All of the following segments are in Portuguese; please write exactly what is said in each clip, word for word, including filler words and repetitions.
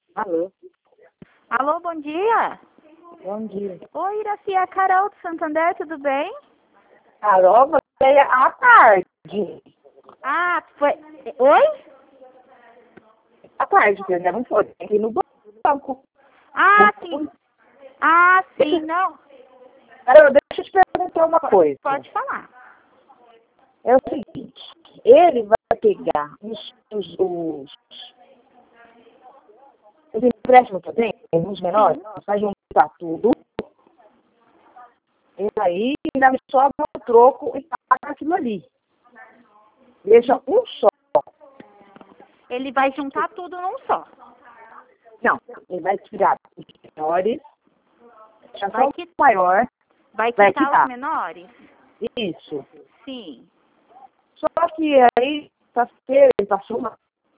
Alô? Alô, bom dia. Bom dia. Oi, Iraci, é a Carol do Santander, tudo bem? Carol, você é à tarde. Ah, foi... Oi? À tarde, você ainda não foi. Tem que ir no banco. Ah, sim. Ah, sim, não. Carol, deixa eu te perguntar uma coisa. Pode falar. É o seguinte, ele vai pegar os, os, os, os empréstimos que eu tenho, os menores, vai juntar tudo. E aí ainda me sobra um troco e paga aquilo ali. Deixa um só. Ele vai juntar tudo num só. Não, ele vai tirar os menores, já Vai só o que- maior, Vai vai quitar quitar. os menores? Isso. Sim. Só que aí, tá feio, ele passou uma...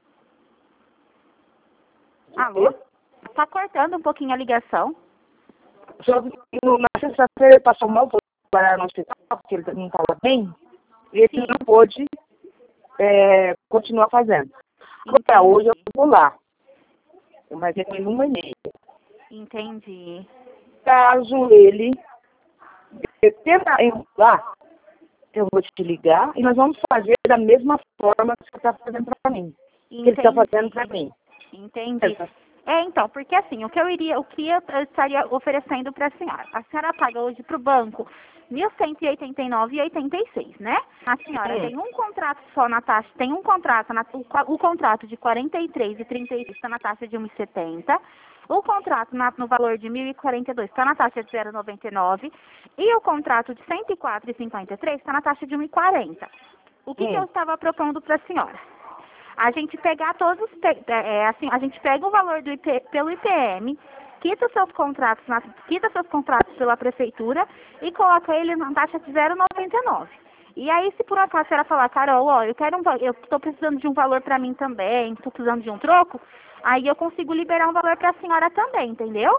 Alô? Tá cortando um pouquinho a ligação. Só que no- na sexta-feira ele passou mal, foi parar no hospital, porque ele não estava bem, e ele Sim. não pôde é, continuar fazendo. Agora, Entendi. hoje eu vou lá. Mas ele tem uma e meia. Entendi. Caso ele tenta lá, eu vou te ligar e nós vamos fazer da mesma forma que você está fazendo para mim. Que ele está Entendi. fazendo para mim. Entendi. É, então, porque assim, o que eu iria, o que eu eu estaria oferecendo para a senhora? A senhora paga hoje para o banco mil cento e oitenta e nove reais e oitenta e seis, né? A senhora Hum. tem um contrato só na taxa, tem um contrato, na, o, co- o contrato de quarenta e três reais e trinta e seis está na taxa de um real e setenta. O contrato na- no valor de mil e quarenta e dois está na taxa de zero vírgula noventa e nove. E o contrato de cento e quatro reais e cinquenta e três está na taxa de um real e quarenta. O que, que eu Hum. estava propondo para a senhora? A gente pegar todos, os pe- é, é, assim, a gente pega o valor do I P, pelo I P M, quita os seus contratos, na, quita seus contratos pela prefeitura e coloca ele na taxa de zero vírgula noventa e nove. E aí, se por acaso a senhora falar, Carol, ó, eu quero um, va- eu estou precisando de um valor para mim também, estou precisando de um troco, aí eu consigo liberar um valor para a senhora também, entendeu?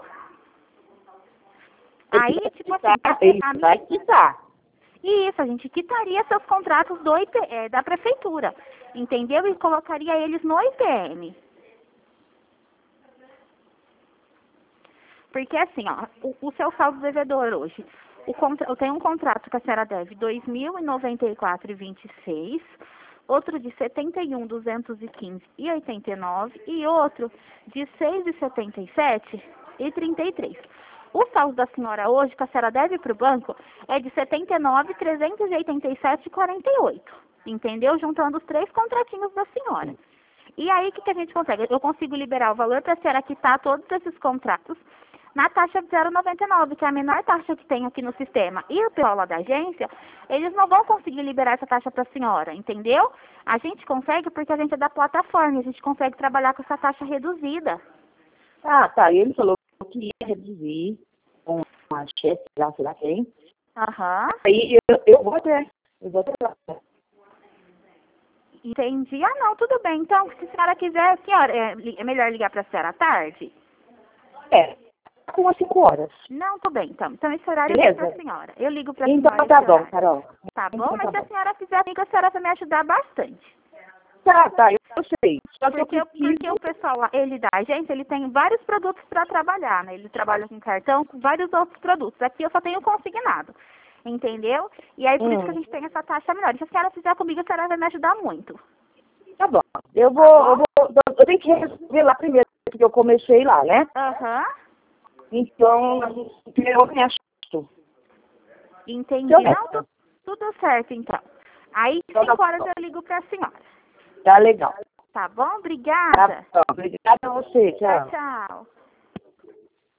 Aí, tipo assim, a, Ele a vai minha, quitar. e isso, a gente quitaria seus contratos do I P, é, da prefeitura, entendeu? E colocaria eles no I P M. Porque assim, ó, o, o seu saldo devedor hoje, o contra, eu tenho um contrato que a senhora deve dois mil e noventa e quatro e vinte e seis, outro de setenta e um, duzentos e quinze e oitenta e nove e outro de seis e setenta e sete e trinta e três. O saldo da senhora hoje, que a senhora deve para o banco, é de setenta e nove, trezentos e oitenta e sete e quarenta e oito. Entendeu? Juntando os três contratinhos da senhora. E aí, o que, que a gente consegue? Eu consigo liberar o valor para a senhora quitar todos esses contratos na taxa de zero vírgula noventa e nove, que é a menor taxa que tem aqui no sistema. E o pessoal lá da agência, eles não vão conseguir liberar essa taxa para a senhora, entendeu? A gente consegue porque a gente é da plataforma, a gente consegue trabalhar com essa taxa reduzida. Ah, tá. E ele falou que ia reduzir com a chefe, lá, sei lá quem. Aham, Aí eu, eu vou até. Eu vou até lá. entendi. Ah, não, tudo bem. Então, se a senhora quiser, senhora, é, li- é melhor ligar para a senhora à tarde? É, com umas cinco horas. Não, tudo bem, então. Então, esse horário eu ligo para Beleza? a senhora. Eu ligo para a Então senhora tá esse bom, horário. Carol. Tá bom? Então Mas tá se a bom. senhora fizer amiga, a senhora vai me ajudar bastante. Tá, tá, eu sei. Só que eu Porque, porque preciso. o pessoal lá, ele da agência, ele tem vários produtos para trabalhar, né? Ele trabalha com cartão, com vários outros produtos. Aqui eu só tenho consignado. Entendeu? E aí por isso que a Hum, gente tem essa taxa melhor. E se a senhora fizer comigo, a senhora vai me ajudar muito. tá bom. Eu vou, Tá eu bom? vou. Eu tenho que resolver lá primeiro, porque eu comecei lá, né? Aham. Então, primeiro eu me ajusto. Entendi. Deu Não, certo. tu- tudo certo, então. Aí, Então tá cinco horas bom. eu ligo pra senhora. Tá legal. Tá bom? Tá Obrigada. bom. Obrigada a você. Tchau, Tchau. tchau.